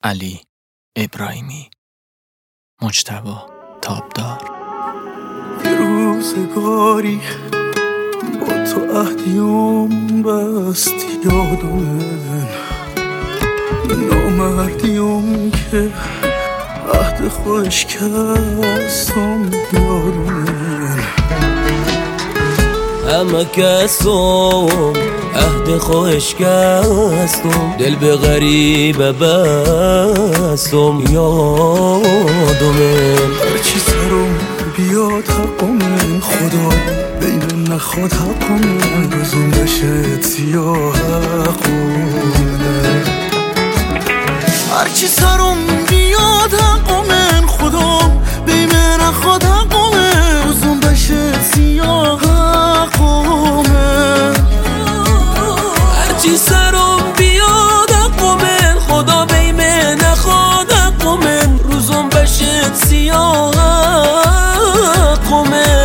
علی ابراهیمی. مجتبی تابدار. روزگاری با تو عهدیم بست یادم، نامردیم که عهد خوش کستم یادم، همه کسم عهد خوش کستم، دل به غریبه بستم یادمه. هرچی سرم بیاد حقم خدا، بین نخواد حقم روزم بشه سیاه حقونه. هرچی سرم بیاد حقم خدا، بین نخواد حقم روزم بشه سیاه حقونه. هرچی سرم بیاد حقم خدا، بین نخواد حقم روزم بشه سیاه حقمه.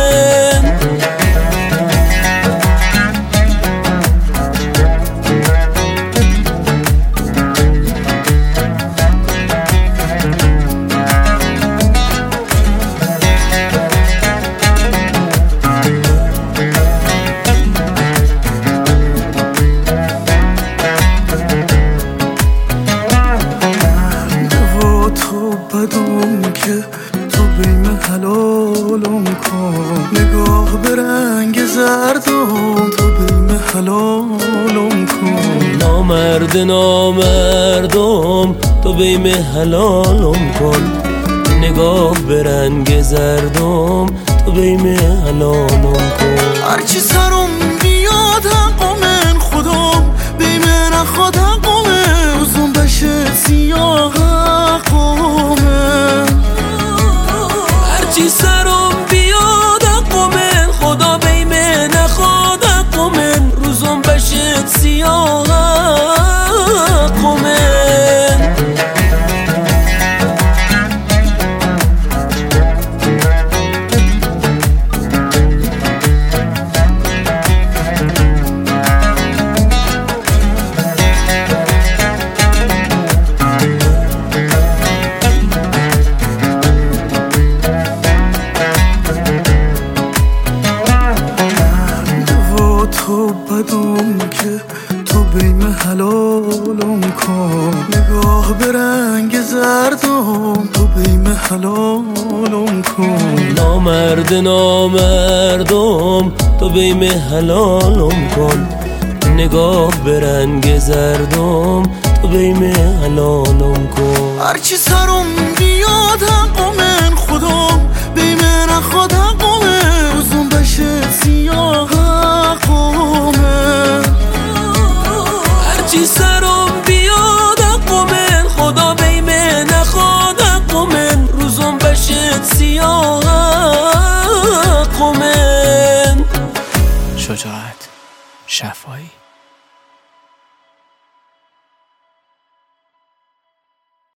بدون که تو بیم حلالم کن، نگاه به رنگ زردم تو بیم حلالم کن. نامردم تو بیم حلالم کن، نگاه به رنگ زردم تو بیم حلالم کن. هرچی سرم بیاد حقم خدا، بیم نخواد حقم روزم بشه سیاه حقمه. هرچی سرم بیاد حقم خدا، بیم نخواد حقم روزم بشه سیاه حقمه. تو بدون که تو بیم حلالم کن، نگاه به رنگ زردم تو بیم حلالم کن. نامردم تو بیم حلالم کن، نگاه به رنگ زردم تو بیم حلالم کن. هرچی سرم بیاد حقم خدا، بیم نخواد حقم روزم بشه سیاه حقمه. هرچی سرم بیاد حقم خدا، بیم نخواد حقم روزم بشه سیاه حقمه. شجاعت شفایی.